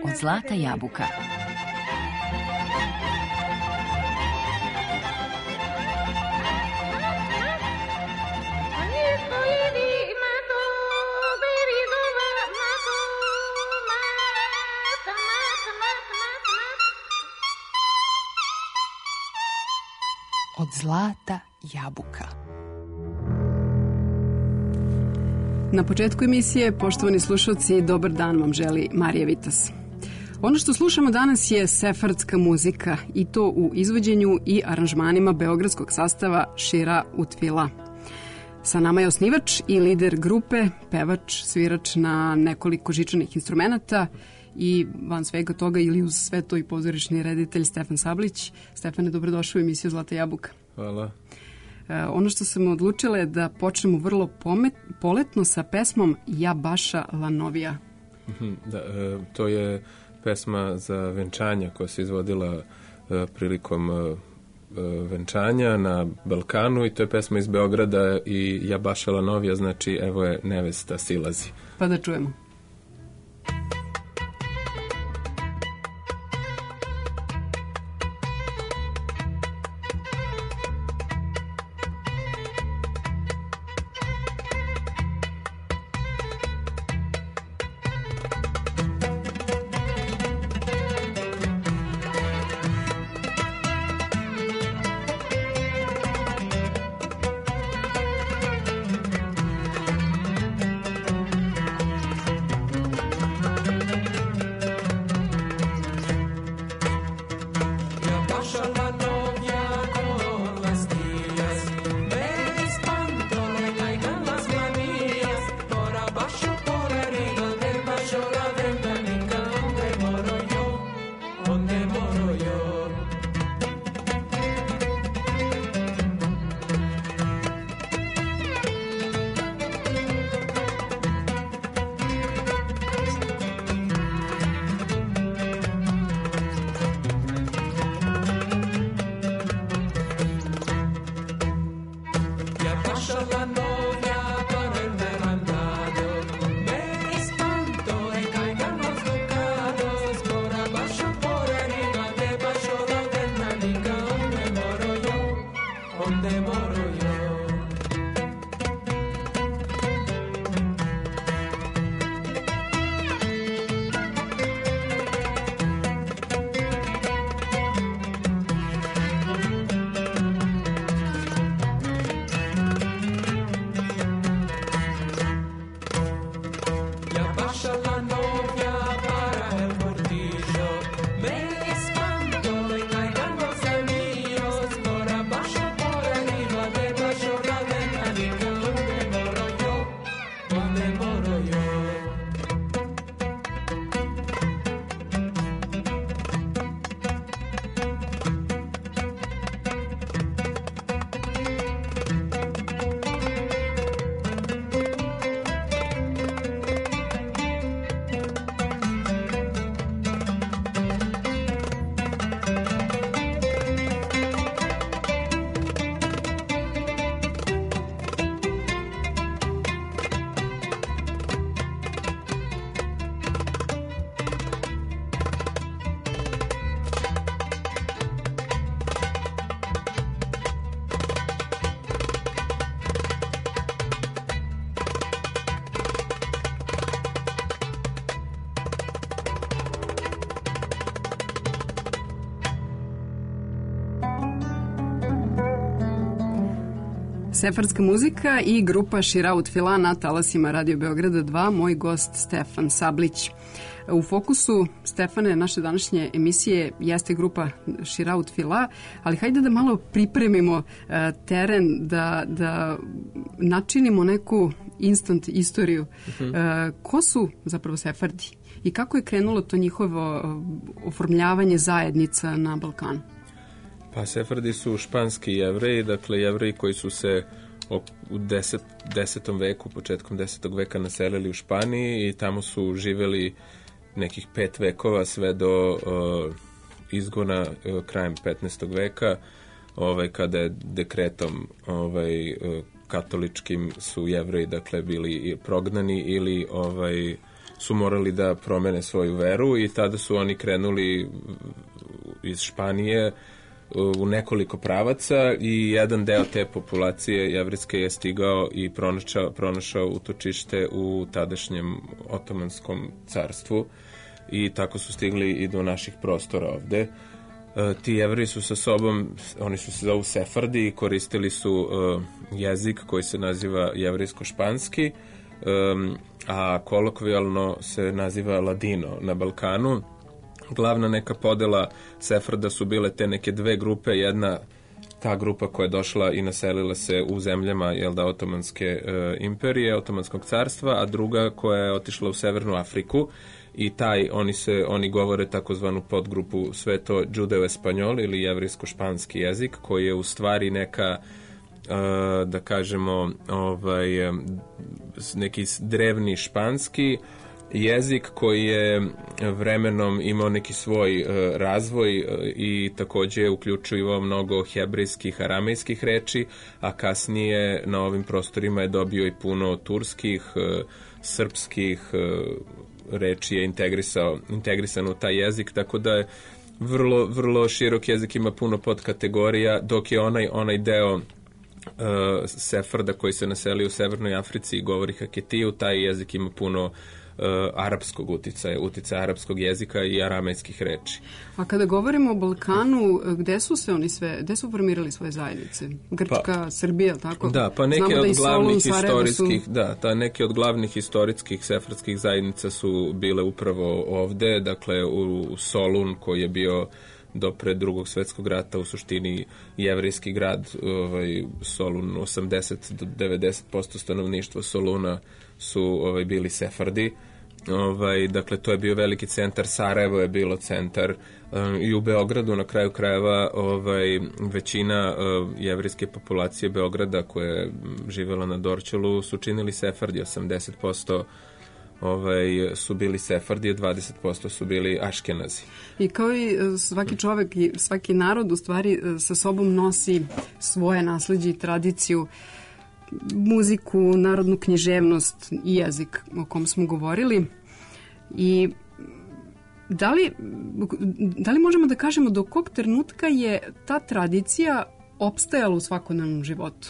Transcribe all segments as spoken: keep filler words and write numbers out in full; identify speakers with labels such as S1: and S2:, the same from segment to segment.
S1: Od zlata jabuka. Od zlata jabuka.
S2: Na početku emisije, poštovani slušalci, dobar dan vam želi Marija Vitas. Ono što slušamo danas je sefardska muzika i to u izvođenju i aranžmanima beogradskog sastava Šira Utvila. Sa nama je osnivač i lider grupe, pevač, svirač na nekoliko žičanih instrumenata i van svega toga ili uz sve to i pozorišni reditelj Stefan Sablić. Stefane, dobrodošao u emisiju Zlata jabuka.
S3: Hvala.
S2: E, ono što sam odlučila je da počnemo vrlo pomet, poletno sa pesmom Ja baša la novija.
S3: Da, e, to je pesma za venčanja koja se izvodila e, prilikom e, venčanja na Balkanu i to je pesma iz Beograda i Ja baša la novija, znači evo je nevesta silazi.
S2: Pa da čujemo. Sefardska muzika i grupa Šira Utvila na talasima Radio Beograda dva, moj gost Stefan Sablić. U fokusu, Stefane, naše današnje emisije jeste grupa Šira Utvila, ali hajde da malo pripremimo uh, teren, da, da načinimo neku instant istoriju. Uh-huh. Uh, ko su zapravo Sefardi i kako je krenulo to njihovo uh, oformljavanje zajednica na Balkanu?
S3: Pa Sefardi su španski jevreji, dakle jevreji koji su se u deset, desetom veku, početkom desetog veka naselili u Španiji i tamo su živeli nekih pet vekova sve do uh, izgona uh, krajem petnaestog veka, ovaj, kada je dekretom ovaj, uh, katoličkim su jevreji dakle bili prognani ili ovaj, su morali da promene svoju veru i tada su oni krenuli iz Španije u nekoliko pravaca i jedan deo te populacije jevrejske je stigao i pronašao, pronašao utočište u tadašnjem Otomanskom carstvu i tako su stigli i do naših prostora ovde. Uh, ti Jevreji su sa sobom, oni su se zovu Sefardi i koristili su uh, jezik koji se naziva jevrejsko-španski, um, a kolokvijalno se naziva Ladino na Balkanu. Glavna neka podela Sefarda su bile te neke dve grupe, jedna ta grupa koja je došla i naselila se u zemljama, jel da, Otomanske uh, imperije, Otomanskog carstva, a druga koja je otišla u Severnu Afriku i taj, oni se, oni govore takozvanu podgrupu sve to judeo-espanjol ili jevrejsko-španski jezik, koji je u stvari neka, uh, da kažemo, ovaj, neki drevni španski jezik koji je vremenom imao neki svoj uh, razvoj uh, i takođe uključivao mnogo hebrejskih, aramejskih reči, a kasnije na ovim prostorima je dobio i puno turskih, uh, srpskih uh, reči je integrisao, integrisan u taj jezik, tako da je vrlo, vrlo širok jezik, ima puno podkategorija, dok je onaj, onaj deo uh, Sefarda koji se naselio u Severnoj Africi i govori Haketiju, taj jezik ima puno Uh, arapskog uticaja, uticaja arapskog jezika i aramejskih reči.
S2: A kada govorimo o Balkanu, gde su se oni sve, gde su formirali svoje zajednice? Grčka,
S3: pa,
S2: Srbija, tako?
S3: Da, pa neke
S2: Znamo
S3: od
S2: da
S3: glavnih
S2: Solun,
S3: istorijskih,
S2: su...
S3: da, ta neke od glavnih historijskih sefardskih zajednica su bile upravo ovde, dakle u Solun koji je bio do pre drugog svetskog rata u suštini jevrejski grad, ovaj, Solun, osamdeset do devedeset posto stanovništva Soluna su ovaj, bili Sefardi. Ovaj, dakle, to je bio veliki centar, Sarajevo je bilo centar um, i u Beogradu na kraju krajeva ovaj, većina uh, jevrejske populacije Beograda koja je živjela na Dorćolu su činili Sefardi, osamdeset posto ovaj, su bili Sefardi, dvadeset posto su bili Aškenazi.
S2: I kao i svaki čovek i svaki narod u stvari sa sobom nosi svoje nasleđe i tradiciju, muziku, narodnu književnost i jezik o kom smo govorili. I da li, da li možemo da kažemo do kog trenutka je ta tradicija opstajala u svakodnevnom životu?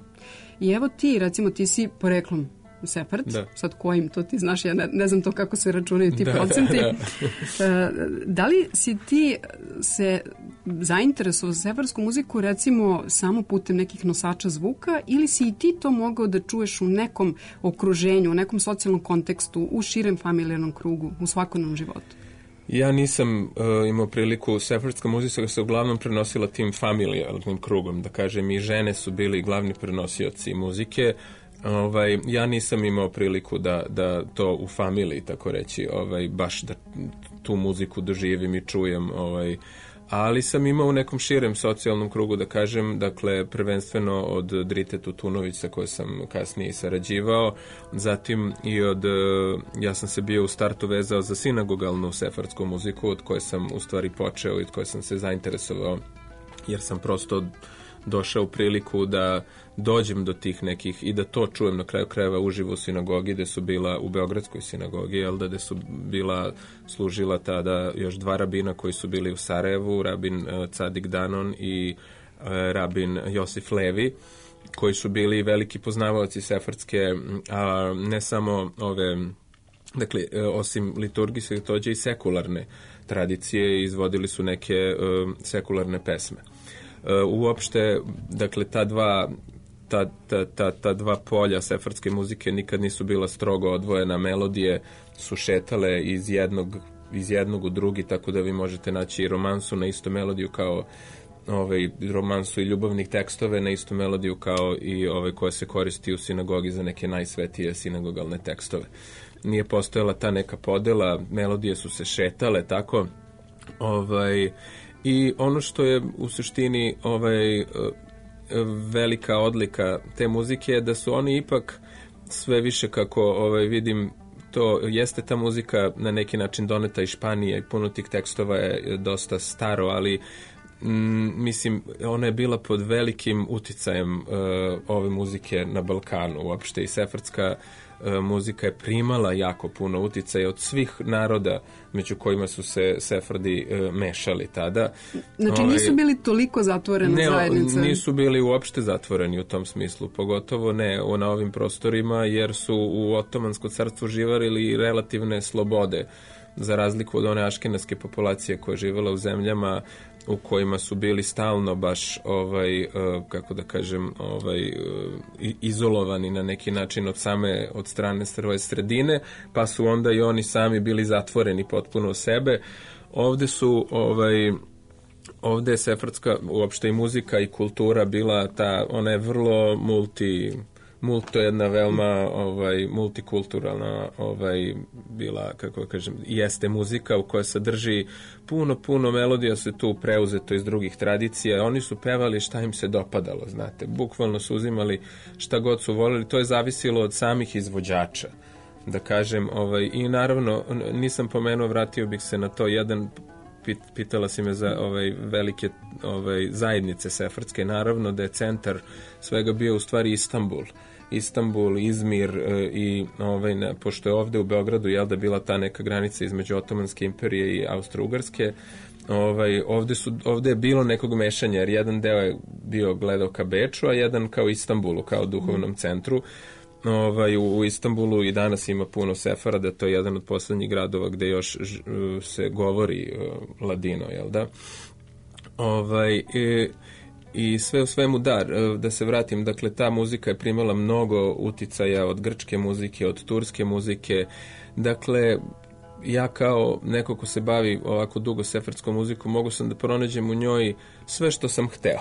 S2: I evo ti, recimo, ti si poreklom Sefard,
S3: da.
S2: Sad kojim, to ti znaš, ja ne, ne znam to kako se računaju ti da, procenti. Da, da. Da li si ti se zainteresovao za sefardsku muziku recimo samo putem nekih nosača zvuka ili si i ti to mogao da čuješ u nekom okruženju, u nekom socijalnom kontekstu, u širem familijarnom krugu, u svakodnevnom životu?
S3: Ja nisam uh, imao priliku, sefardska muzika se uglavnom prenosila tim familijarnim krugom, da kažem, i žene su bili glavni prenosioci muzike. Ovaj, ja nisam imao priliku da, da to u familiji, tako reći, ovaj, baš da tu muziku doživim i čujem, ovaj, ali sam imao u nekom širem socijalnom krugu, da kažem, dakle, prvenstveno od Drite Tutunović sa kojoj sam kasnije sarađivao, zatim i od, ja sam se bio u startu vezao za sinagogalnu sefardsku muziku, od koje sam u stvari počeo i od koje sam se zainteresovao, jer sam prosto došao u priliku da dođem do tih nekih i da to čujem na kraju krajeva uživo u sinagogi, gde su bila u Beogradskoj sinagogi, jel da, gde su bila, služila tada još dva rabina koji su bili u Sarajevu, rabin uh, Cadik Danon i uh, rabin Josif Levi, koji su bili veliki poznavaoci sefardske, a ne samo ove, dakle, osim liturgijske, tođe i sekularne tradicije, izvodili su neke uh, sekularne pesme. Uh, uopšte, dakle, ta dva, ta, ta, ta, ta dva polja sefardske muzike nikad nisu bila strogo odvojena, melodije su šetale iz jednog, iz jednog u drugi, tako da vi možete naći i romansu na istu melodiju kao ovaj, romansu i ljubavnih tekstove na istu melodiju kao i ovaj, koja se koristi u sinagogi za neke najsvetije sinagogalne tekstove. Nije postojala ta neka podela, melodije su se šetale, tako, ovaj, i ono što je u suštini ovaj, velika odlika te muzike je da su oni ipak sve više, kako ovaj, vidim, to jeste ta muzika na neki način doneta iz Španije i puno tih tekstova je dosta staro, ali m, mislim, ona je bila pod velikim uticajem uh, ove muzike na Balkanu uopšte i sefardska uh, muzika je primala jako puno uticaja od svih naroda među kojima su se Sefardi uh, mešali tada.
S2: Znači nisu bili toliko zatvorena
S3: ne,
S2: zajednica?
S3: Nisu bili uopšte zatvoreni u tom smislu, pogotovo ne na ovim prostorima, jer su u Otomansko carstvo živali relativne slobode, za razliku od one aškenaske populacije koja je živjela u zemljama u kojima su bili stalno baš ovaj, kako da kažem, ovaj, izolovani na neki način od same, od strane svoje sredine, pa su onda i oni sami bili zatvoreni potpuno u sebe. Ovde su ovaj, ovde je sefardska uopšte i muzika i kultura bila ta, ona je vrlo multi Mult, to je jedna veoma ovaj, multikulturalna ovaj, bila, kako da kažem, jeste muzika u kojoj sadrži puno, puno melodija se tu preuzeto iz drugih tradicija. Oni su pevali šta im se dopadalo, znate. Bukvalno su uzimali šta god su volili. To je zavisilo od samih izvođača, da kažem. Ovaj, I naravno, nisam pomenuo, vratio bih se na to jedan pitala si me za ovaj velike ovaj zajednice sefardske, naravno da je centar svega bio u stvari Istanbul. Istanbul, Izmir e, i ovaj ne, pošto je ovde u Beogradu jel da bila ta neka granica između Otomanske imperije i Austro-Ugarske, ovaj ovde su ovde je bilo nekog mešanja, jer jedan deo je bio gledao ka Beču, a jedan kao Istanbulu, kao duhovnom centru. Ovaj, u, u Istanbulu i danas ima puno Sefarada, to je jedan od poslednjih gradova gde još ž, se govori uh, ladino, jel da? Ovaj, i, i sve u svemu, da, da se vratim, dakle, ta muzika je primala mnogo uticaja od grčke muzike, od turske muzike, dakle, ja kao neko ko se bavi ovako dugo sefardskom muzikom, mogu sam da pronađem u njoj sve što sam hteo.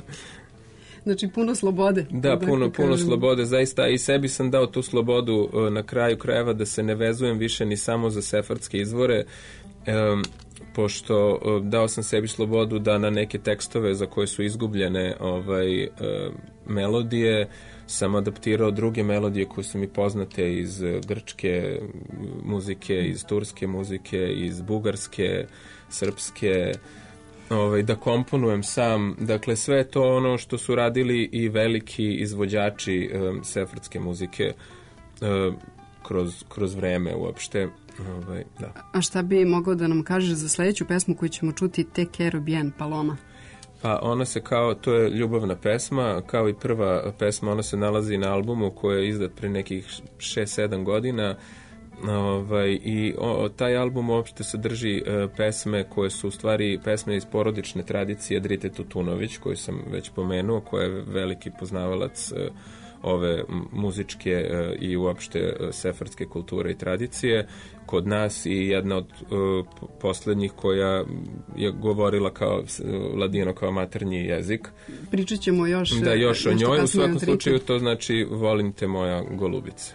S2: Znači puno slobode.
S3: Da, puno, puno slobode, zaista i sebi sam dao tu slobodu na kraju krajeva da se ne vezujem više ni samo za sefardske izvore, um, pošto um, dao sam sebi slobodu da na neke tekstove za koje su izgubljene ovaj, um, melodije sam adaptirao druge melodije koje su mi poznate iz grčke muzike, iz turske muzike, iz bugarske, srpske, Ovaj, da komponujem sam, dakle sve to ono što su radili i veliki izvođači um, sefardske muzike um, kroz, kroz vreme uopšte. Ovaj, da.
S2: A šta bi mogao da nam kažeš za sledeću pesmu koju ćemo čuti, Te quiero bien, Paloma?
S3: Pa ona se kao, to je ljubavna pesma, kao i prva pesma, ona se nalazi na albumu koji je izdat pre nekih šest sedam godina. Ovaj, i o, taj album uopšte sadrži e, pesme koje su u stvari pesme iz porodične tradicije Drite Tutunović, koju sam već pomenuo, koja je veliki poznavalac e, ove muzičke e, i uopšte e, sefardske kulture i tradicije kod nas, i jedna od e, poslednjih koja je govorila kao ladino kao maternji jezik.
S2: Pričat ćemo još,
S3: da, još o njoj, u svakom slučaju to znači Volim te moja golubice.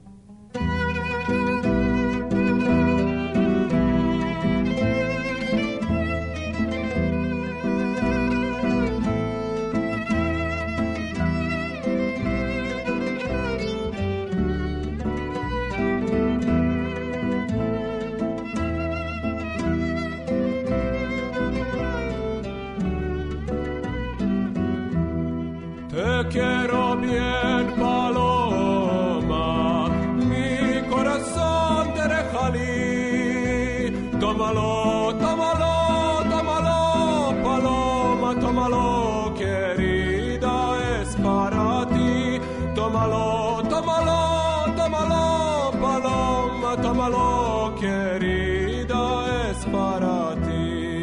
S4: Quiero bien, paloma, mi corazón te rejalí. Tómalo, tómalo, tómalo, paloma, tómalo, querida, es para ti. Tómalo, tómalo, tómalo, paloma, tómalo, querida, es para ti.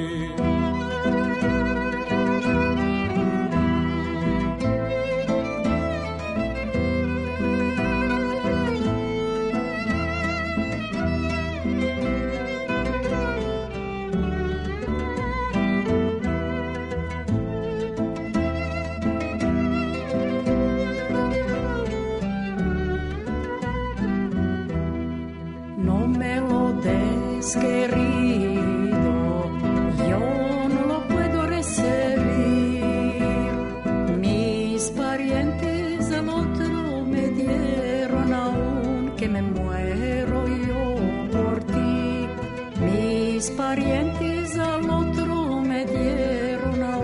S5: Querido, yo no lo puedo recibir. Mis parientes al otro me dieron aún que me muero yo por ti. Mis parientes al otro me dieron aún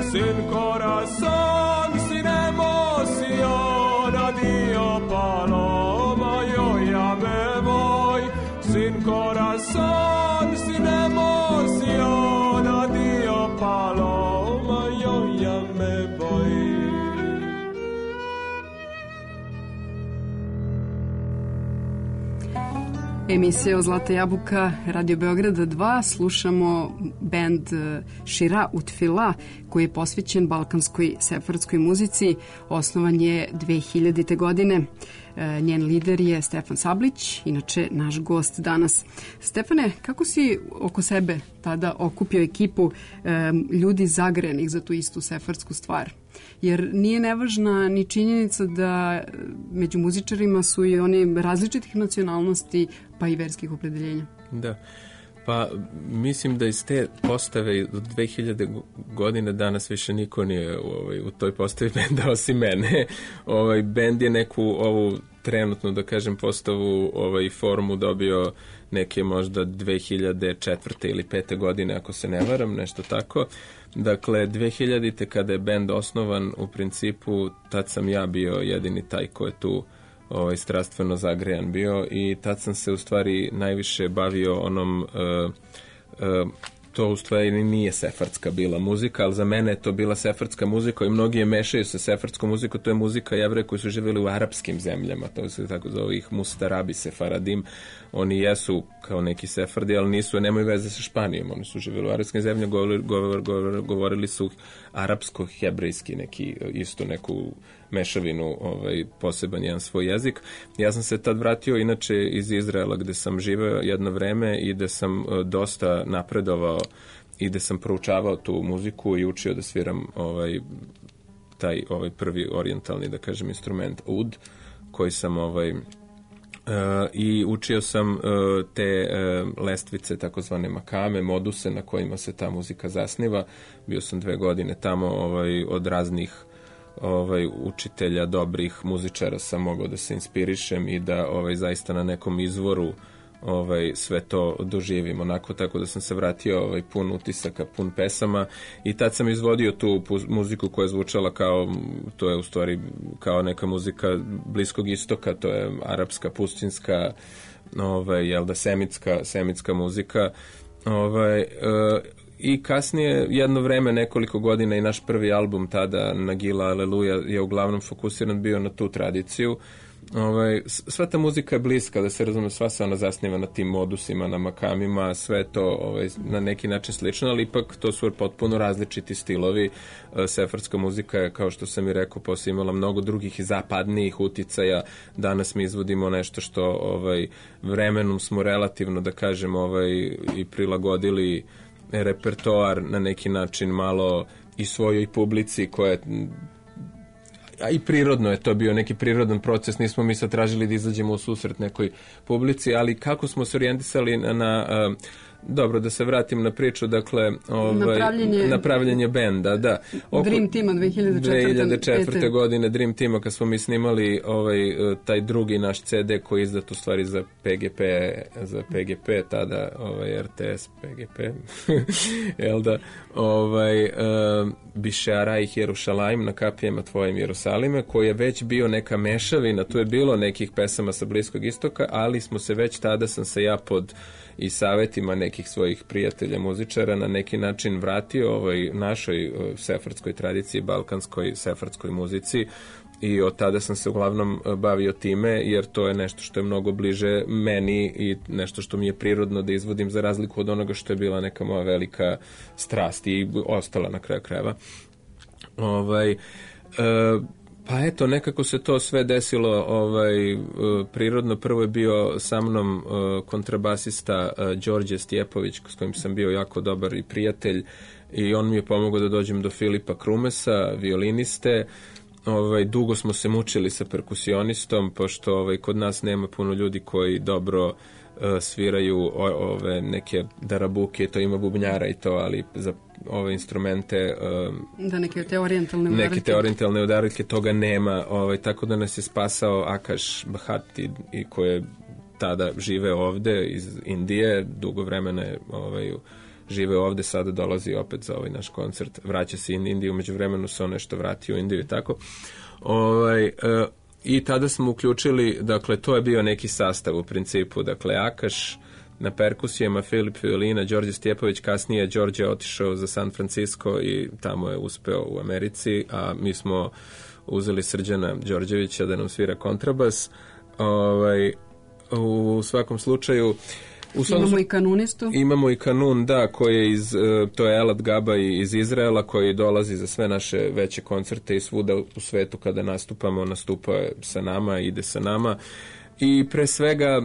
S4: sin corazón, sin emoción, adiós paloma, yo ya me voy, sin corazón, sin emoción, adiós paloma, yo ya me voy.
S2: Emisija o Zlata jabuka, Radio Beograda dva, slušamo bend Šira Utfila koji je posvećen balkanskoj sefardskoj muzici. Osnovan je dve hiljadite. godine. Njen lider je Stefan Sablić, inače naš gost danas. Stefane, kako si oko sebe tada okupio ekipu ljudi zagrejanih za tu istu sefardsku stvar? Jer nije nevažna ni činjenica da među muzičarima su i oni različitih nacionalnosti pa i verskih opredeljenja.
S3: Da, pa mislim da iz te postave od dve hiljade. godine danas više niko nije u, ovaj, u toj postavi benda osim mene. Ovaj, bend je neku ovu trenutno, da kažem, postavu ovaj, formu dobio neke možda dve hiljade četvrte ili pete. godine, ako se ne varam, nešto tako. Dakle, dve hiljadite. kada je bend osnovan, u principu, tad sam ja bio jedini taj ko je tu ovaj, strastveno zagrejan bio i tad sam se u stvari najviše bavio onom... Uh, uh, to u stvari nije sefardska bila muzika, ali za mene je to bila sefardska muzika i mnogi je mešaju sa sefardskom muzikom, to je muzika Jevreja koji su živjeli u arapskim zemljama, to se tako zove ih Mustarabi, Sefaradim, oni jesu kao neki sefardi, ali nisu, nemaju veze sa Španijom, oni su živjeli u arapskim zemljama, govorili, govor, govor, govorili su arapsko-hebrejski, neki, isto neku mešavinu, ovaj, poseban jedan svoj jezik. Ja sam se tad vratio inače iz Izraela gde sam živeo jedno vreme i gde sam dosta napredovao i gde sam proučavao tu muziku i učio da sviram ovaj, taj ovaj prvi orijentalni, da kažem, instrument ud, koji sam ovaj, uh, i učio sam uh, te uh, lestvice, takozvane makame, moduse na kojima se ta muzika zasniva. Bio sam dve godine tamo ovaj, od raznih ovaj učitelja, dobrih muzičara sam mogao da se inspirišem i da ovaj zaista na nekom izvoru ovaj sve to doživim onako, tako da sam se vratio ovaj pun utisaka, pun pesama i tad sam izvodio tu muziku koja je zvučala kao, to je u stvari kao neka muzika Bliskog istoka, to je arapska, pustinska, ovaj jel da semitska, semitska muzika, ovaj uh, i kasnije, jedno vreme, nekoliko godina i naš prvi album tada, Nagila Aleluja, je uglavnom fokusiran bio na tu tradiciju. Ovaj, sva ta muzika je bliska, da se razume, sva se ona zasniva na tim modusima, na makamima, sve to ovaj, na neki način slično, ali ipak to su potpuno različiti stilovi. Sefardska muzika je, kao što sam i rekao, posle imala mnogo drugih i zapadnijih uticaja. Danas mi izvodimo nešto što ovaj, vremenom smo relativno, da kažem, ovaj, i prilagodili repertoar na neki način malo i svojoj publici koja je, a i prirodno je to bio neki prirodan proces, nismo mi sad tražili da izađemo u susret nekoj publici, ali kako smo se orijentisali na, na uh, dobro, da se vratim na priču, dakle, ovaj,
S2: napravljenje,
S3: napravljenje benda, da. Oko
S2: Dream Teama dve hiljade četvrte.
S3: godine, Dream Teama, kad smo mi snimali ovaj, taj drugi naš ce de koji je izdat u stvari za pe ge pe, za pe ge pe, tada ovaj, er te es, pe ge pe, jel da, ovaj, uh, Bišara i Jerušalaim na kapijama tvojim Jerusalime, koji je već bio neka mešavina, tu je bilo nekih pesama sa Bliskog istoka, ali smo se već tada, sam se ja pod i savetima nekih svojih prijatelja muzičara na neki način vratio ovoj našoj sefardskoj tradiciji, balkanskoj sefardskoj muzici i od tada sam se uglavnom bavio time, jer to je nešto što je mnogo bliže meni i nešto što mi je prirodno da izvodim, za razliku od onoga što je bila neka moja velika strast i ostala na kraju krajeva. Ovaj, e, Pa eto, nekako se to sve desilo ovaj, prirodno. Prvo je bio sa mnom kontrabasista Đorđe Stjepović, s kojim sam bio jako dobar i prijatelj, i on mi je pomogao da dođem do Filipa Krumesa, violiniste. Ovaj, dugo smo se mučili sa perkusionistom, pošto ovaj, kod nas nema puno ljudi koji dobro uh, sviraju o, ove neke darabuke, to ima bubnjara i to, ali za ove instrumente um,
S2: da neke te orijentalne udarilke.
S3: Neke te orijentalne udarilke, toga nema, ovaj, tako da nas je spasao Akaš Bahati, i koje tada žive ovde iz Indije, dugo vremena je ovaj, žive ovde, sada dolazi opet za ovaj naš koncert, vraća se in Indiju, među vremenu se on nešto vratio u Indiju i tako. Ovaj, e, I tada smo uključili, dakle, to je bio neki sastav u principu, dakle, Akaš na perkusijama, Filip violina, Đorđe Stjepović, kasnije Đorđe je otišao za San Francisco i tamo je uspeo u Americi, a mi smo uzeli Srđana Đorđevića da nam svira kontrabas. Ovaj, u svakom slučaju u svakom
S2: imamo i kanunistu.
S3: Imamo i kanun, da, koji je iz, to je Elad Gaba iz Izraela, koji dolazi za sve naše veće koncerte i svuda u svetu kada nastupamo, nastupa sa nama, ide sa nama. I pre svega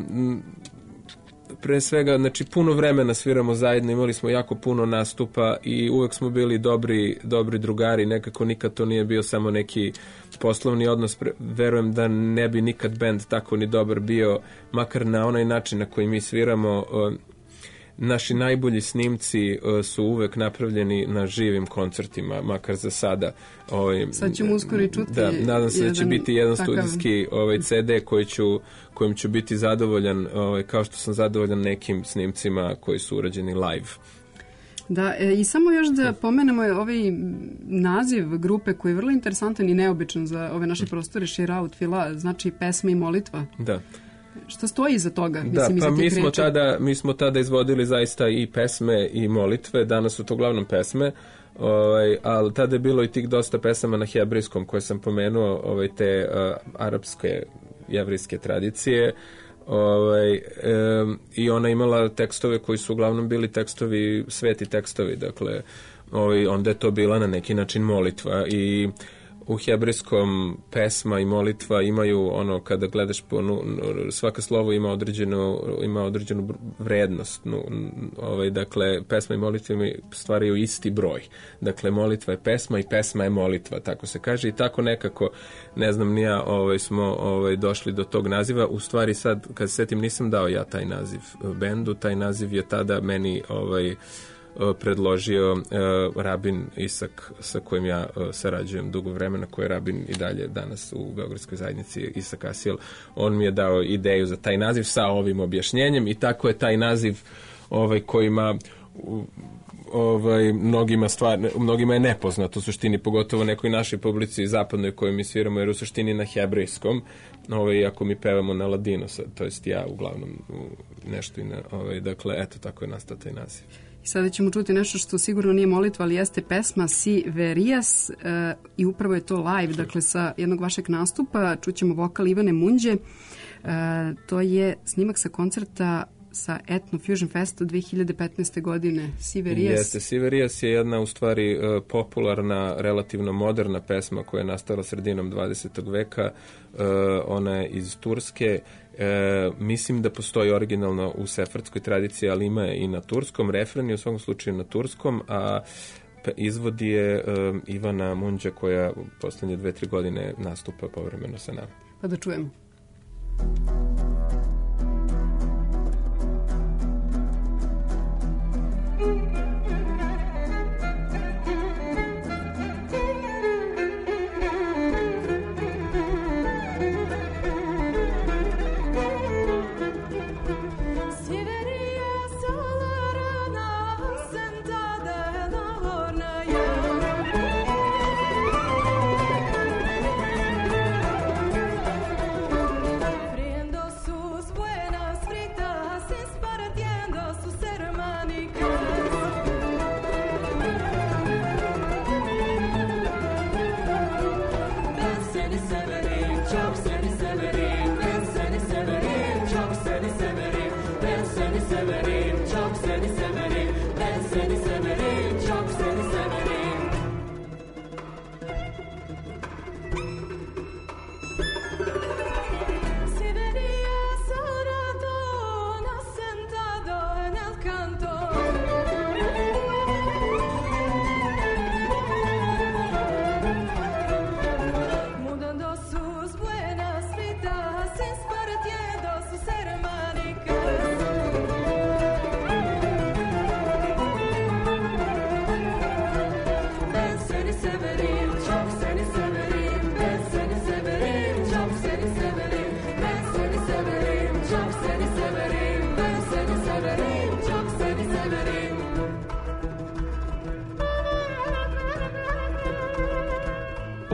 S3: pre svega, znači puno vremena sviramo zajedno, imali smo jako puno nastupa i uvek smo bili dobri, dobri drugari, nekako nikad to nije bio samo neki poslovni odnos, pre, verujem da ne bi nikad bend tako ni dobar bio, makar na onaj način na koji mi sviramo. Naši najbolji snimci su uvek napravljeni na živim koncertima, makar za sada. Ovaj,
S2: Sad ćemo uskoro i čuti.
S3: Da, nadam se da će biti jedan takav studijski ovaj, ce de koji ću, kojim ću biti zadovoljan, ovaj, kao što sam zadovoljan nekim snimcima koji su urađeni live.
S2: Da, e, i samo još da pomenemo ovaj naziv grupe koji je vrlo interesantan i neobičan za ove naše prostore, Šira Utfila, znači pesma i molitva.
S3: Da.
S2: Šta stoji iza toga?
S3: Da,
S2: Mislim,
S3: pa mi smo,
S2: kreće...
S3: tada, mi smo tada izvodili zaista i pesme i molitve, danas su to uglavnom pesme, ovaj, ali tada je bilo i tih dosta pesama na hebrejskom koje sam pomenuo, ovaj, te uh, arapske, jevrijske tradicije, ovaj, um, i ona imala tekstove koji su uglavnom bili tekstovi, sveti tekstovi, dakle, ovaj, onda je to bila na neki način molitva i u hebrejskom pesma i molitva imaju ono, kada gledaš po, nu, svaka slovo ima određenu, ima određenu vrednost. Nu, ovaj, dakle, pesma i molitva stvaraju isti broj. Dakle, molitva je pesma i pesma je molitva, tako se kaže. I tako nekako, ne znam, ni ja ovaj, smo ovaj, došli do tog naziva. U stvari sad, kad se setim, nisam dao ja taj naziv bendu. Taj naziv je tada meni ovaj, predložio uh, rabin Isak, sa kojim ja uh, sarađujem dugo vremena, koji je rabin i dalje danas u Beogradskoj zajednici, Isak Asijel. On mi je dao ideju za taj naziv sa ovim objašnjenjem i tako je taj naziv ovaj, koji ima ovaj, mnogima, stvar, mnogima je nepoznat u suštini, pogotovo nekoj našoj publici zapadnoj kojoj mi sviramo, jer u suštini na hebrejskom, ovaj, iako mi pevamo na ladinu, to jest ja uglavnom nešto i na, ovaj, dakle, eto, tako je nastao taj naziv.
S2: I sada ćemo čuti nešto što sigurno nije molitva, ali jeste pesma Si Verijas e, i upravo je to live, dakle sa jednog vašeg nastupa čućemo vokal Ivane Munđe. E, to je snimak sa koncerta sa Etno Fusion Festa dve hiljade petnaeste. godine. Si Verijas.
S3: Jeste, Si Verijas je jedna u stvari popularna, relativno moderna pesma koja je nastala sredinom dvadesetog veka. Uh, ona je iz Turske. E, mislim da postoji originalno u sefardskoj tradiciji, ali ima je i na turskom. Refren je u svakom slučaju na turskom, a izvodi je um, Ivana Munđa, koja u poslednje dve, tri godine nastupa povremeno sa nama.
S2: Pa da čujemo.
S5: Prendo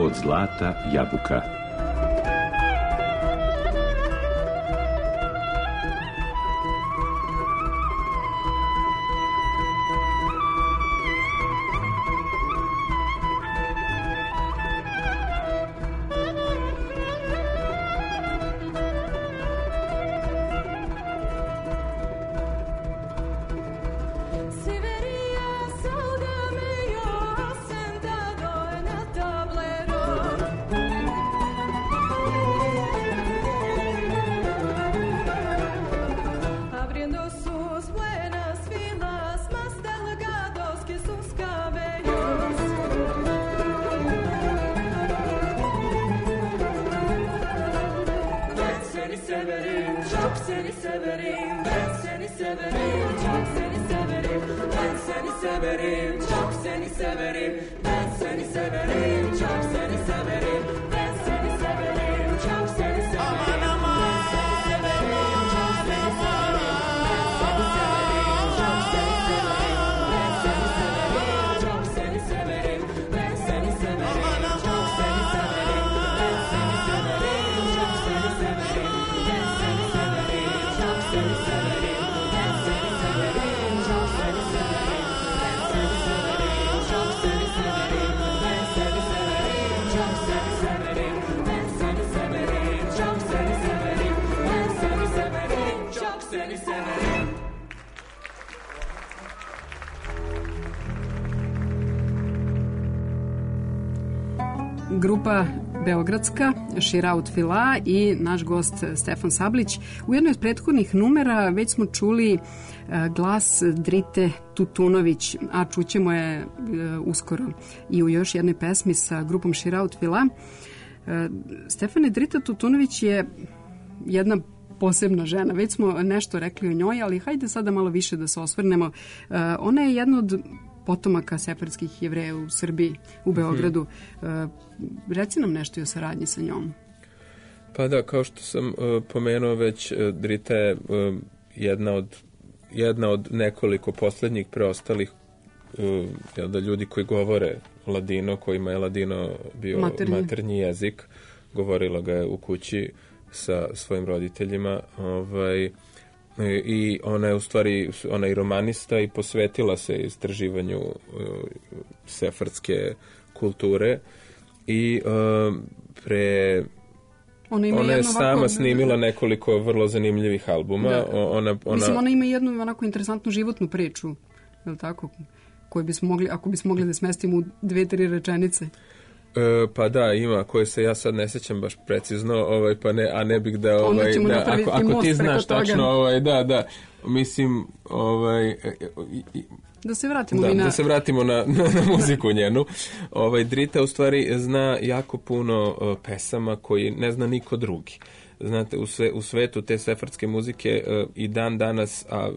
S6: Od zlata jabuka.
S2: Grupa beogradska, Širaut Fila i naš gost Stefan Sablić. U jednoj od prethodnih numera već smo čuli glas Drite Tutunović, a čućemo je uskoro i u još jednoj pesmi sa grupom Širaut Fila. Stefane, Drita Tutunović je jedna posebna žena. Već smo nešto rekli o njoj, ali hajde sada malo više da se osvrnemo. Ona je jedna od potomaka sefardskih Jevreja u Srbiji, u Beogradu. Hmm. Reci nam nešto i o saradnji sa njom.
S3: Pa da, kao što sam uh, pomenuo već, uh, Drita je uh, jedna od jedna od nekoliko poslednjih preostalih uh, da ljudi koji govore ladino, kojima je ladino bio maternji, maternji jezik. Govorila ga je u kući sa svojim roditeljima. Ovaj, i ona je u stvari, ona je romanista i posvetila se istraživanju uh, sefardske kulture i uh, pre ona, ona je sama ovako snimila nekoliko vrlo zanimljivih albuma. Da. Ona, ona...
S2: Mislim, ona ima jednu onako interesantnu životnu priču, je li tako? Koju bismo mogli, ako bismo mogli da smestimo u dve, tri rečenice.
S3: E, pa da, ima, koje se ja sad ne sećam baš precizno, ovaj, pa ne, a ne bih da, ovaj, da ako, ako ti znaš tačno, ovaj, da, da, mislim, ovaj,
S2: da se vratimo,
S3: da,
S2: na...
S3: da se vratimo na, na, na muziku njenu. Ovaj, Drita u stvari zna jako puno uh, pesama koji ne zna niko drugi. Znate, u, sve, u svetu te sefardske muzike uh, i dan danas, a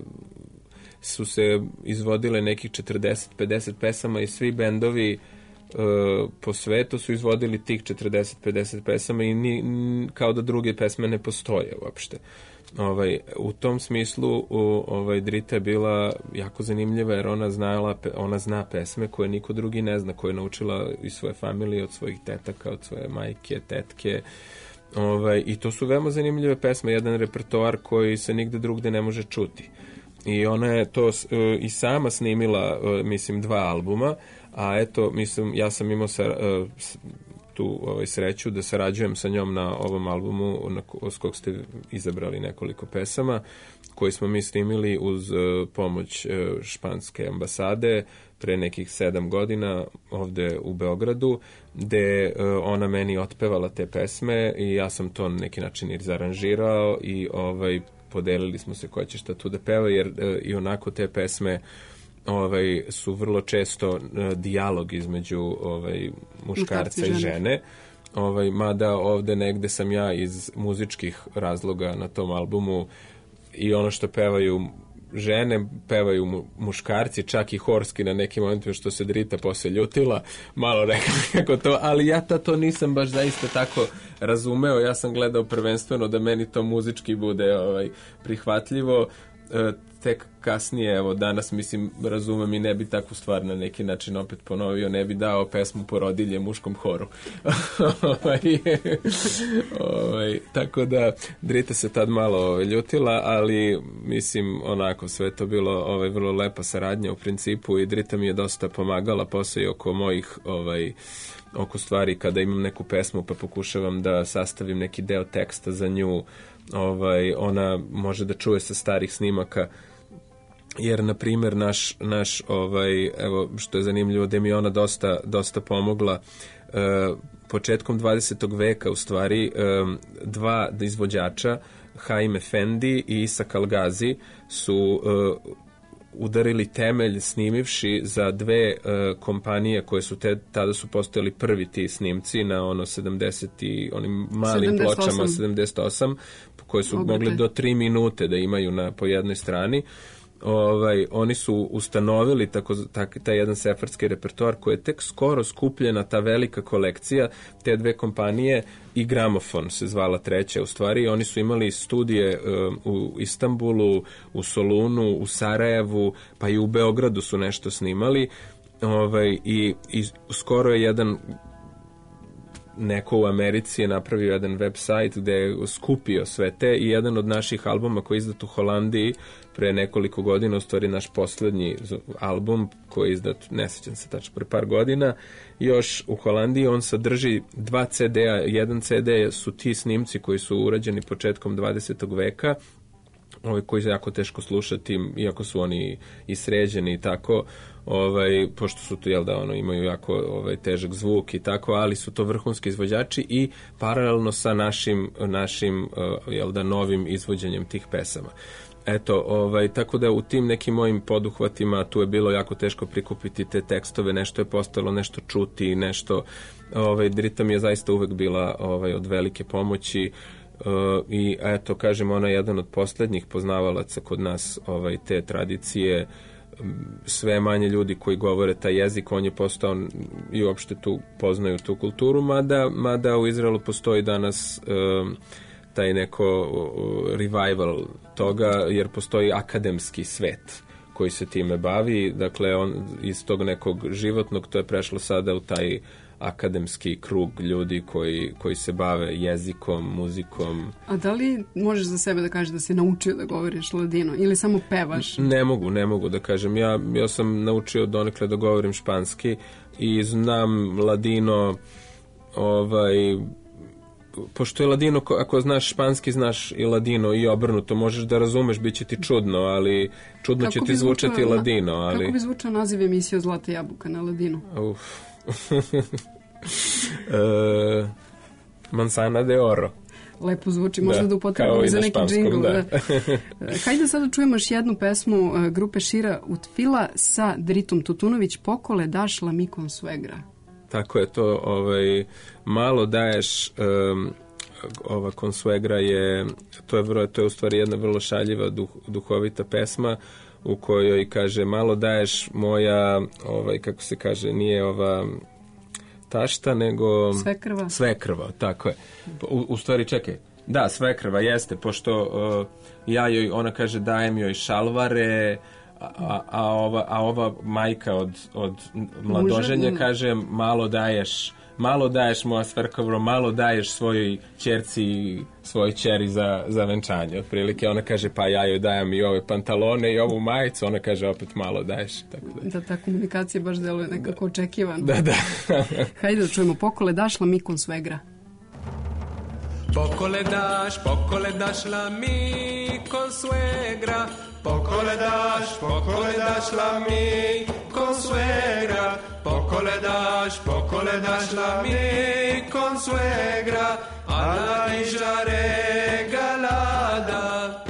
S3: su se izvodile nekih četrdeset pedeset pesama i svi bendovi Uh, po svetu su izvodili tih četrdeset pedeset pesama i ni, n, kao da druge pesme ne postoje uopšte. Ovaj, u tom smislu u, ovaj, Drita je bila jako zanimljiva jer ona, znala, ona zna pesme koje niko drugi ne zna, koje je naučila iz svoje familije, od svojih tetaka, od svoje majke, tetke. Ovaj, I to su veoma zanimljive pesme, jedan repertoar koji se nigde drugde ne može čuti. I ona je to uh, i sama snimila, uh, mislim, dva albuma, a eto, mislim, ja sam imao sa, uh, tu ovaj, sreću da sarađujem sa njom na ovom albumu na, s kog ste izabrali nekoliko pesama, koji smo mi snimili uz uh, pomoć uh, španske ambasade pre nekih sedam godina ovde u Beogradu, gde uh, ona meni otpevala te pesme i ja sam to na neki način izaranžirao i ovaj, podelili smo se ko će šta tu da peva, jer uh, i onako te pesme ovaj, su vrlo često uh, dijalog između ovaj, muškarca i žene. Ovaj, mada ovde negde sam ja iz muzičkih razloga na tom albumu i ono što pevaju žene, pevaju mu, muškarci, čak i horski na nekim momentima, što se Drita posle ljutila, malo rekla kako to, ali ja ta to nisam baš zaista tako razumeo, ja sam gledao prvenstveno da meni to muzički bude ovaj, prihvatljivo. tek kasnije, evo danas mislim razumem i ne bi takvu stvar na neki način opet ponovio, ne bi dao pesmu Porodilje muškom horu. ovaj, ovaj, tako da Drita se tad malo ovaj, ljutila, ali mislim onako sve to bilo ovaj, vrlo lepa saradnja u principu i Drita mi je dosta pomagala posle oko mojih ovaj, oko stvari kada imam neku pesmu pa pokušavam da sastavim neki deo teksta za nju. Ovaj, ona može da čuje sa starih snimaka jer na primjer naš, naš ovaj, evo što je zanimljivo da mi ona dosta, dosta pomogla e, početkom dvadesetog veka u stvari e, dva izvođača Haim Efendi i Isak Algazi su e, udarili temelj snimivši za dve uh, kompanije koje su te, tada su postojali prvi ti snimci na ono sedamdeset i onim malim sedamdeset osam pločama sedamdeset osam koje su Obrate. mogli do tri minute da imaju na, po jednoj strani. Ovaj, oni su ustanovili tako, tak, taj jedan sefardski repertoar koji je tek skoro skupljena ta velika kolekcija, te dve kompanije i Gramofon se zvala treća u stvari. Oni su imali studije um, u Istanbulu, u Solunu, u Sarajevu, pa i u Beogradu su nešto snimali. Ovaj, i, i skoro je jedan neko u Americi je napravio jedan web sajt gde je skupio sve te i jedan od naših albuma koji je izdat u Holandiji pre nekoliko godina, u stvari naš poslednji album koji je izdat, ne sjećam se tačno, pre par godina, još u Holandiji, on sadrži dva ce de a, jedan ce de su ti snimci koji su urađeni početkom dvadesetog veka, ovaj, koji je jako teško slušati, iako su oni i sređeni i tako, ovaj, pošto su to, jel da, ono, imaju jako ovaj, težak zvuk i tako, ali su to vrhunski izvođači i paralelno sa našim, našim uh, jel da, novim izvođenjem tih pesama. Eto, ovaj, tako da u tim nekim mojim poduhvatima tu je bilo jako teško prikupiti te tekstove, nešto je postalo, nešto čuti, nešto, ovaj, Drita mi je zaista uvek bila ovaj, od velike pomoći. Uh, i eto, kažem, ona je jedan od poslednjih poznavalaca kod nas ovaj, te tradicije, sve manje ljudi koji govore taj jezik, on je postao i uopšte tu poznaju tu kulturu, mada, mada u Izraelu postoji danas um, taj neko uh, revival toga, jer postoji akademski svet koji se time bavi, dakle on iz tog nekog životnog to je prešlo sada u taj akademski krug ljudi koji, koji se bave jezikom, muzikom. A
S2: da li možeš za sebe da kažeš da si naučio da govoriš ladino ili samo pevaš?
S3: Ne mogu, ne mogu da kažem. Ja, ja sam naučio donekle da govorim španski i znam ladino, ovaj, pošto je ladino, ako znaš španski, znaš i ladino i obrnuto, možeš da razumeš, bit će ti čudno, ali čudno kako će ti zvučati zvučao, ladino. Ali...
S2: Kako bi zvučao naziv emisije Zlata jabuka na ladinu?
S3: Uf. uh, Manzana de oro.
S2: Lepo zvuči, možda da, da upotrebamo za neki džingl. Da. Da. Hajde sada čujemo još jednu pesmu uh, grupe Šira Utfila sa Dritom Tutunović, Pokole daš la mi consuegra.
S3: Tako je to, ovaj, malo daješ, um, ova consuegra je, to je, vrlo, to je u stvari jedna vrlo šaljiva, duh, duhovita pesma u kojoj kaže malo daješ moja, ovaj, kako se kaže, nije ova tašta, nego
S2: svekrva.
S3: Svekrva, tako je. U, u stvari, čekaj, da, svekrva jeste, pošto uh, ja joj, ona kaže dajem joj šalvare, a, a, ova, a ova majka od, od mladoženja Muža, kaže malo daješ malo daješ moja svrkovro, malo daješ svojoj ćerci, svojoj ćeri za, za venčanje. Otprilike ona kaže pa ja joj dajem i ove pantalone i ovu majicu, ona kaže opet malo daješ. Tako da.
S2: Da, ta komunikacija baš deluje nekako očekivano.
S3: Da, da.
S2: Hajde da čujemo Pokole daš la mi consuegra.
S4: Pokole daš, pokole daš la mi consuegra. Pokole daš, pokole daš la mi consuegra. Pokole daš, pokole daš la mi consuegra. A la hija regalada.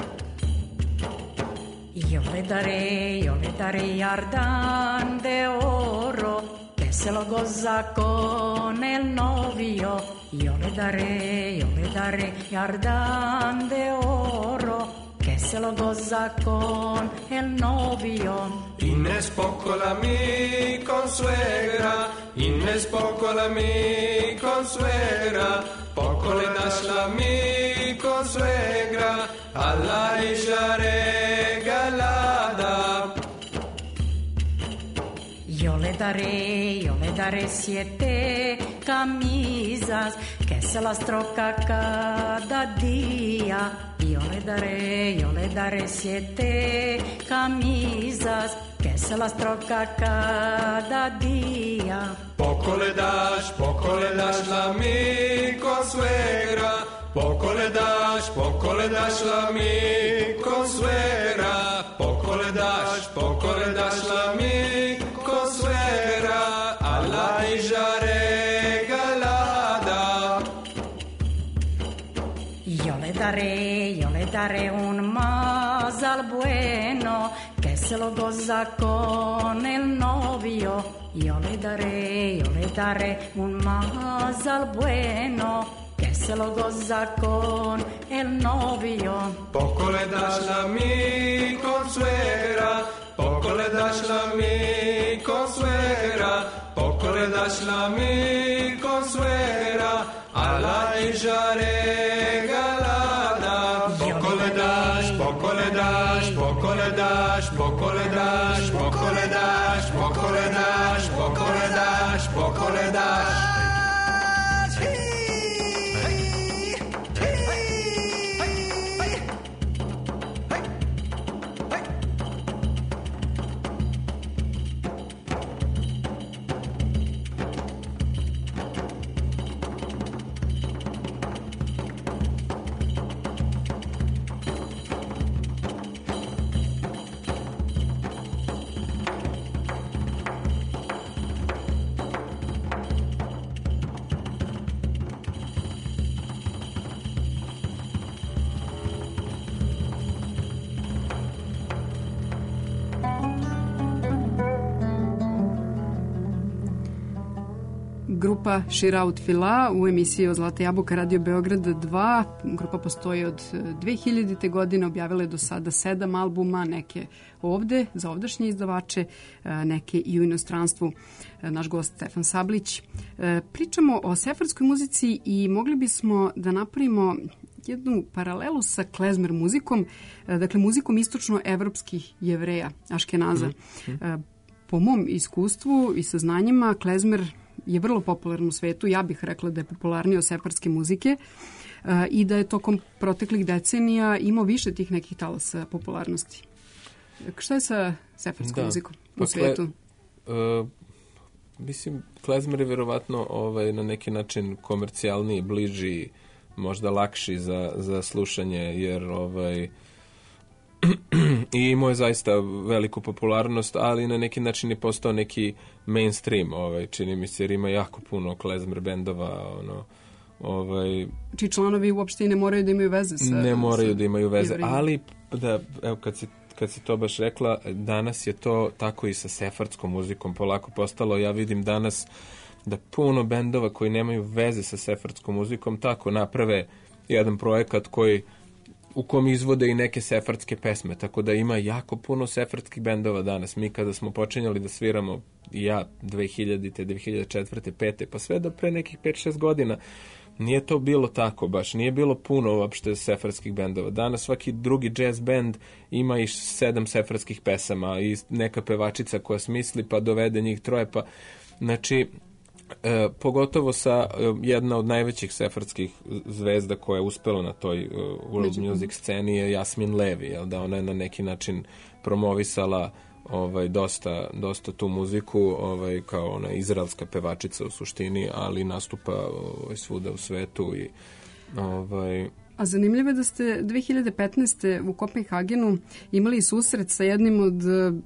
S5: Io le daré, io le daré ardan de oro, que se lo goza con el novio. Io le daré, io le daré ardan de oro, que se lo goza con el novio.
S4: Inés poco la mi consuegra, Inés poco la mi consuegra, poco le das la mi consuegra, alla hija regalada.
S5: dare, io le dare siete camisas che se la strocca cada dia. Io le dare, io le dare siete camisas che se la strocca cada dia.
S4: Poco le das, poco le das l'amico suegra. Poco le das, poco le das l'amico suegra. Poco le das, poco le das l'amico suegra. Alla hija regalada.
S5: Io le daré, io le daré un masal bueno que se lo goza con el novio. Io le daré, io le daré un masal bueno que se lo goza con el novio.
S4: Poco le das l'amico suegra. Poco le das l'amico suegra. Poco le das l'amico suegra. Alla hija regalada. Poco le das, poco le das, poco le das, poco le das, poco le das, poco le das, poco le das, poco le das.
S2: Grupa Šira od Fila u emisiji o Zlata jabuka Radio Beograd dva. Grupa postoji od dve hiljadite. godine, objavila je do sada sedam albuma, neke ovde za ovdašnje izdavače, neke i u inostranstvu. Naš gost Stefan Sablić. Pričamo o sefardskoj muzici i mogli bismo da napravimo jednu paralelu sa klezmer muzikom, dakle muzikom istočno-evropskih Jevreja, Aškenaza. Mm-hmm. Po mom iskustvu i saznanjima, klezmer je vrlo popularan u svetu. Ja bih rekla da je popularniji od sefardske muzike uh, i da je tokom proteklih decenija imao više tih nekih talasa popularnosti. Šta je sa sefardskom da, muzikom u pa svetu?
S3: Kle, uh, mislim, klezmer je verovatno ovaj, na neki način komercijalniji, bliži, možda lakši za, za slušanje, jer ovaj, i imao je zaista veliku popularnost, ali na neki način je postao neki mainstream, ovaj, čini mi se, jer ima jako puno klezmer bendova, ono, ovaj...
S2: Čiji članovi uopšte ne moraju da imaju veze sa...
S3: Ne moraju
S2: sa
S3: da imaju veze,
S2: jevrima.
S3: Ali, da, evo, kad si, kad si to baš rekla, danas je to tako i sa sefardskom muzikom polako postalo. Ja vidim danas da puno bendova koji nemaju veze sa sefardskom muzikom tako naprave jedan projekat koji u kom izvode i neke sefardske pesme, tako da ima jako puno sefardskih bendova danas. Mi kada smo počinjali da sviramo, ja dve hiljadite. dve hiljade četvrte. pete. pa sve do pre nekih pet šest godina, nije to bilo tako baš, nije bilo puno uopšte sefardskih bendova. Danas svaki drugi jazz band ima i sedam sefardskih pesama i neka pevačica koja smisli pa dovede njih troje, pa znači E, pogotovo sa e, jedna od najvećih sefardskih zvezda koja je uspela na toj uh, world music sceni je Jasmin Levi, jel da, ona je na neki način promovisala ovaj, dosta, dosta tu muziku, ovaj, kao ona izraelska pevačica u suštini, ali nastupa ovaj, svuda u svetu i ovaj...
S2: A zanimljivo je da ste dve hiljade petnaeste. u Kopenhagenu imali susret sa jednim od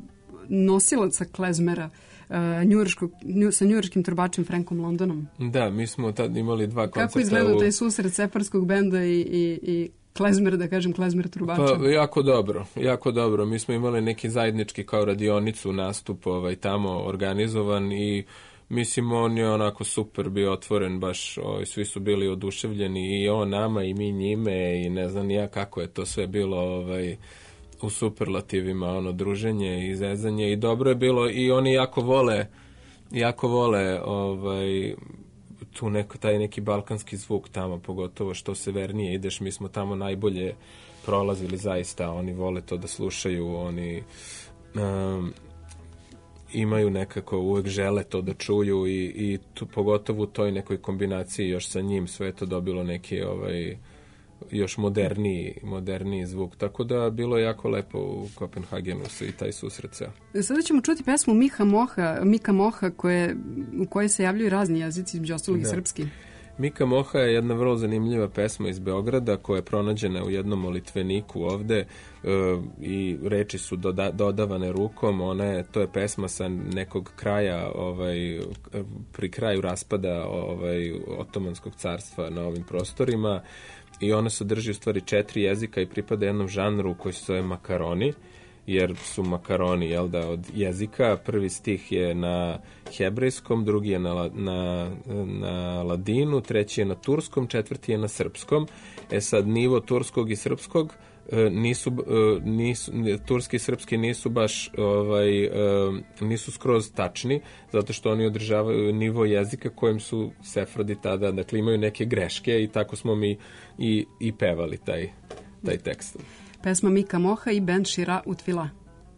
S2: nosilaca klezmera, Uh, njujorškog, nju, sa njujorškim trubačem Frankom Londonom.
S3: Da, mi smo tad imali dva koncerta.
S2: Kako izgleda u... taj susret sefarskog benda i, i, i klezmer, da kažem, klezmer trubača?
S3: Pa, jako dobro, jako dobro. Mi smo imali neki zajednički kao radionicu nastup ovaj, tamo organizovan i mislim on je onako super bio otvoren, baš ovaj, svi su bili oduševljeni i on nama i mi njime i ne znam ja kako je to sve bilo ovaj, u superlativima, ono, druženje i zezanje i dobro je bilo i oni jako vole jako vole ovaj, tu neko, taj neki balkanski zvuk tamo, pogotovo što severnije ideš, mi smo tamo najbolje prolazili zaista, oni vole to da slušaju, oni um, imaju nekako, uvek žele to da čuju i, i tu, pogotovo u toj nekoj kombinaciji još sa njim sve je to dobilo neki ovaj, još moderniji, moderniji zvuk. Tako da bilo je jako lepo u Kopenhagenu i taj susret ceo.
S2: Sada ćemo čuti pesmu Miha Moha, Mika Moha koje, u kojoj se javljaju razni jezici, između ostalog i srpski.
S3: Mika Moha je jedna vrlo zanimljiva pesma iz Beograda koja je pronađena u jednom molitveniku ovde e, i reči su doda, dodavane rukom. Ona je, to je pesma sa nekog kraja, ovaj, pri kraju raspada ovaj, Otomanskog carstva na ovim prostorima i ona sadrži u stvari četiri jezika i pripada jednom žanru koji se zove makaroni, jer su makaroni, jel da, od jezika. Prvi stih je na hebrejskom, drugi je na, na, na ladinu, treći je na turskom, četvrti je na srpskom. E sad, nivo turskog i srpskog nisu, nisu turski i srpski nisu baš ovaj, nisu skroz tačni, zato što oni održavaju nivo jezika kojim su Sefradi tada, dakle imaju neke greške i tako smo mi i, i pevali taj, taj tekst.
S2: Pesma Mika Moha i band Shira Utvila.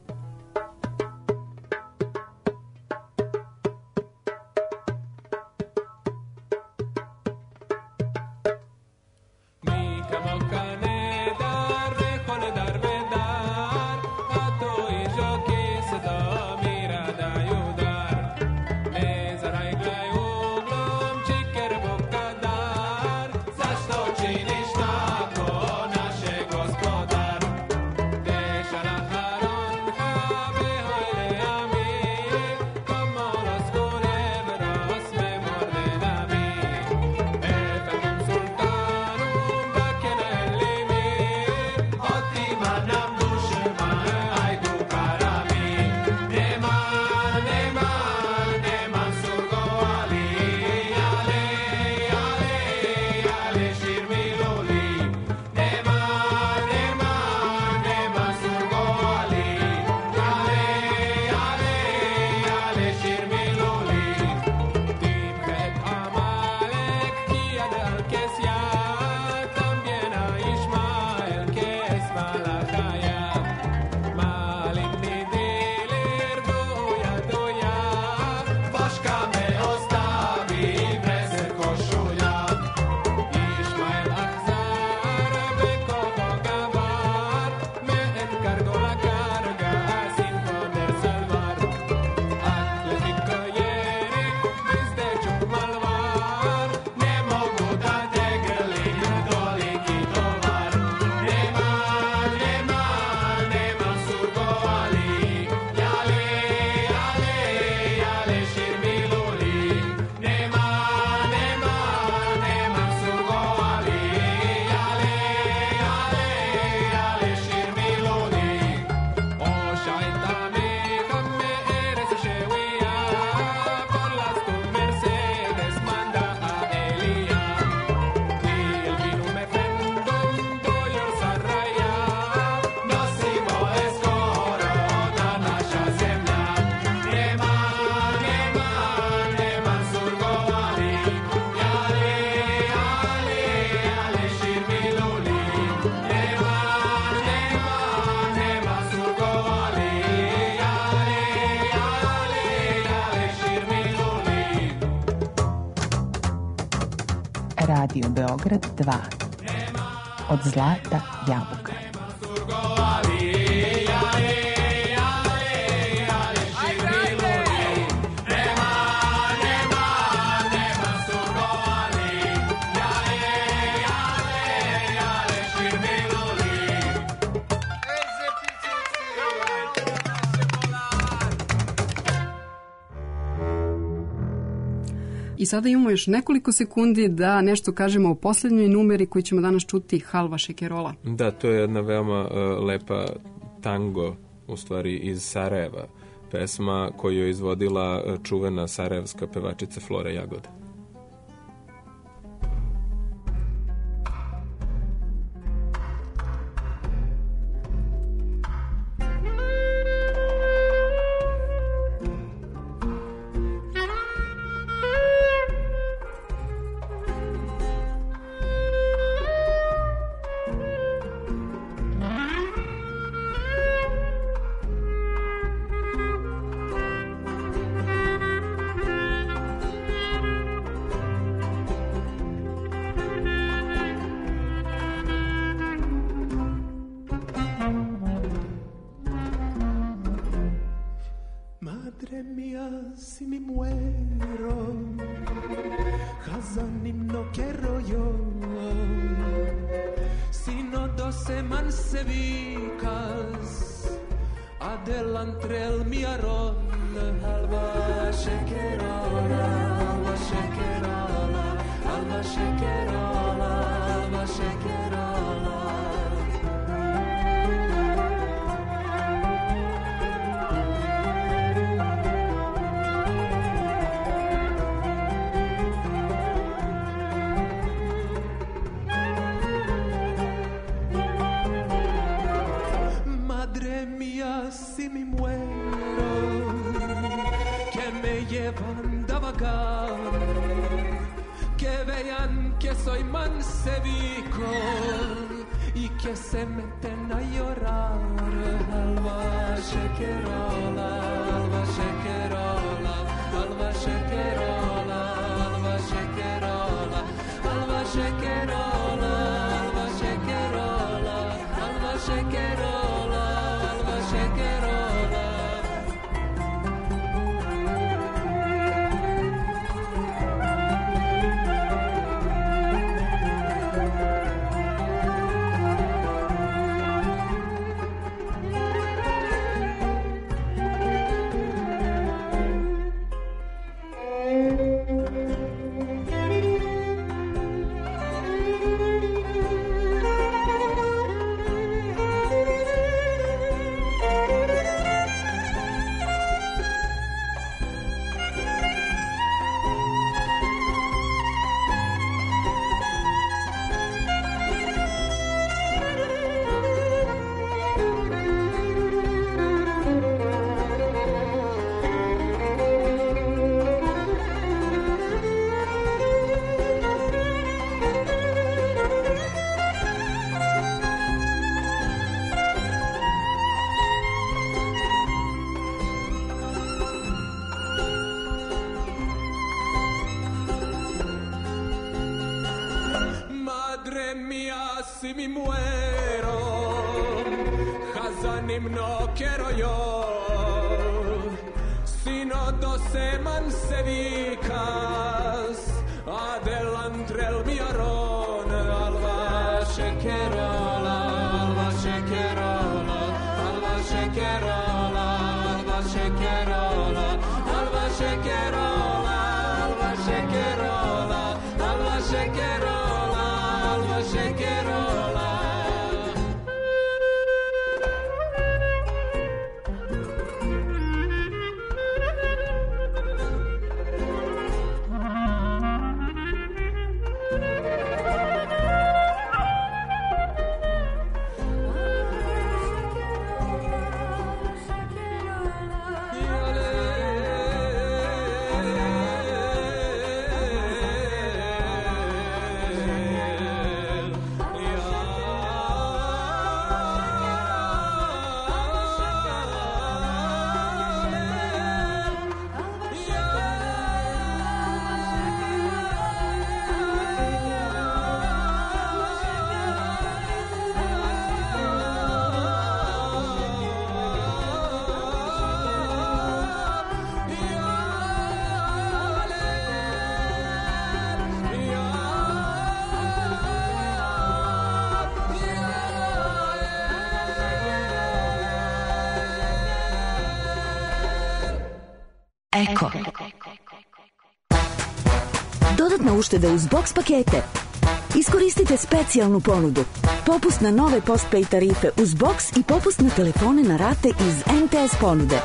S1: Radio Beograd dva. Od zlata jabuka.
S2: I sada imamo još nekoliko sekundi da nešto kažemo o poslednjoj numeri koju ćemo danas čuti, Halva Šekerola.
S3: Da, to je jedna veoma uh, lepa tango, u stvari iz Sarajeva, pesma koju je izvodila uh, čuvena sarajevska pevačica Flora Jagoda.
S4: sevicas adelante el miaron alba shakerola alba shakerola alba shakerola alba shakerola si me muero, que me llevan de vagar, que vean que soy mansevico y que se meten a llorar. Alba shakerola, alba shakerola, alba shakerola, alba shakerola, alba shakerola, alba shakerola, alba shakerola. Si mi muero, Hazanim no quiero yo, sino doce mansevicas, adelante el miarón, alba shakerola, alba shakerola, alba shakerola, alba shakerola, alba shakerola, alba shakerola, alba shakerola, alba shakerola.
S7: Eko. Dodatna ušteda uz box pakete. Iskoristite specijalnu ponudu. Popust na nove postpay tarife uz box i popust na telefone na rate iz en te es ponude.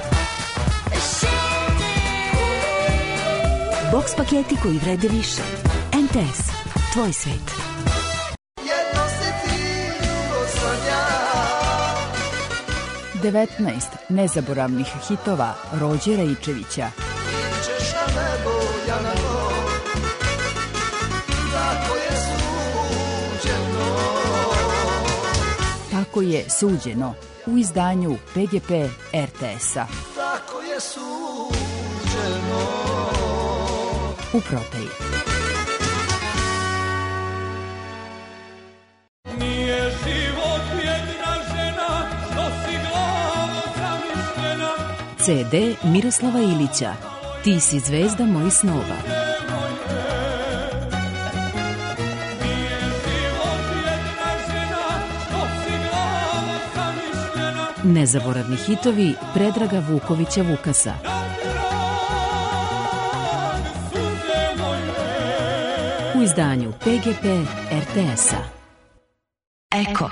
S7: Box paketi koji vrede više. en te es. Tvoj svet.
S8: devetnaest nezaboravnih hitova Rođe Rejčevića. Tako je suđeno u izdanju pe ge pe er te es-a.
S9: Tako je suđeno
S8: u Proteji.
S9: Nije život jedna žena, što si glavo zamišljena.
S8: ce de Miroslava Ilića. Ti si zvezda mojih snova.
S9: Nije život jedna žena, što si glavo
S8: Nezaboravni hitovi Predraga Vukovića Vukasa. U izdanju P G P R T S-a.
S7: Eko.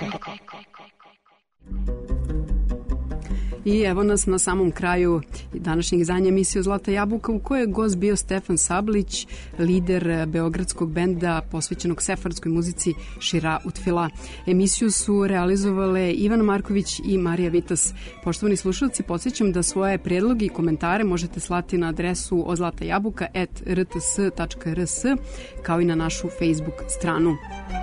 S2: I evo nas na samom kraju današnjeg izdanja emisije Zlata jabuka, u kojoj je gost bio Stefan Sablić, lider beogradskog benda posvećenog sefardskoj muzici Šira Utfila. Emisiju su realizovale Ivana Marković i Marija Vitas. Poštovani slušalci, podsjećam da svoje predloge i komentare možete slati na adresu ozlatajabuka at r t s tačka r s, kao i na našu Facebook stranu.